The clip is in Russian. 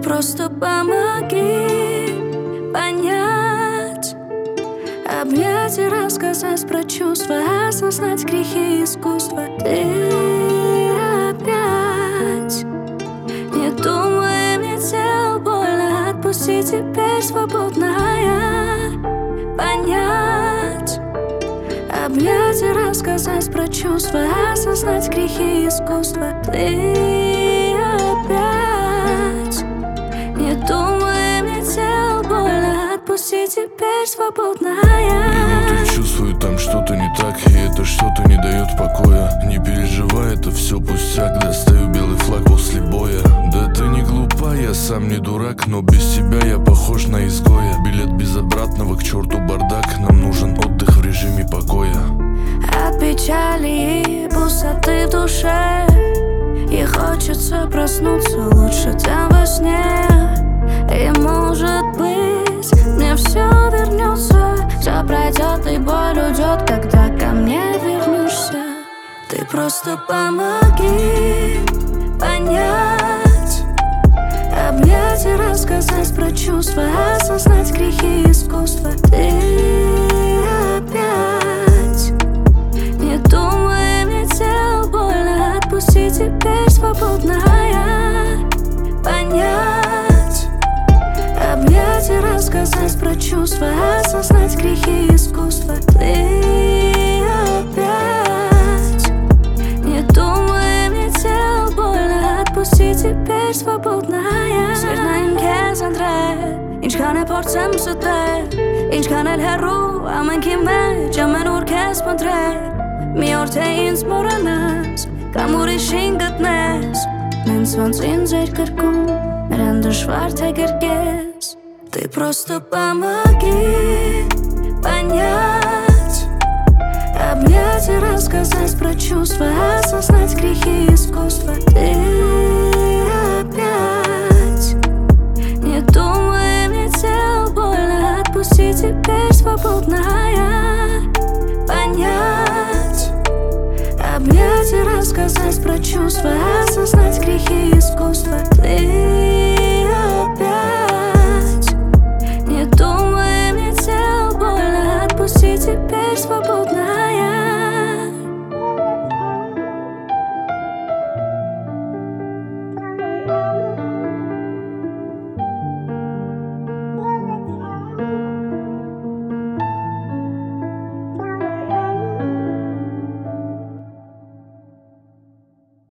просто помоги понять, обнять и рассказать про чувства, осознать грехи искусства. Ты опять не думай, мне тело больно, отпусти, теперь свободная. Понять, обнять и рассказать про чувства, осознать грехи искусства. Ты опять не думай, мне тело больно, отпусти, теперь свободная. И внутри чувствую, там что-то не так, и это что-то не дает покоя. Не переживай, это все пустяк, достаю белый флаг после боя. Да ты не глупа, я сам не дурак, но без тебя я похож на изгоя. Билет без обратного, к черту бардак, нам нужен отдых в режиме покоя. От печали и пустоты в душе, и хочется проснуться лучше там во сне. И может быть, мне все вернется, все пройдет и боль уйдет, когда ко мне вернешься. Ты просто помоги понять, обнять и рассказать про чувства, осознать грехи искусства. Ты опять не думай, мне тело больно, отпусти, теперь свободная. Понять, обнять и рассказать про чувства, осознать грехи искусства. Ты опять не думай, мне тело больно, отпусти, теперь свободная. Սիրնային քեզ ընտրել, ինչքան է փորձեմ ստել, ինչքան էլ հեռու ամենքի մեջ ամեն օր քեզ փնտրել։ Մի օր թե ինձ մոռանաս, կամ ուրիշին գտնես, նենց ոնց ինձ էր կրկում, նրան դժվար թե գրկես։ Ты просто помоги понять, обнять и рассказать про чувства, осознать грехи искусства. Ты опять не думай, мне тело больно, отпусти, теперь свободная. Понять, обнять и рассказать про чувства, осознать грехи искусства. Ты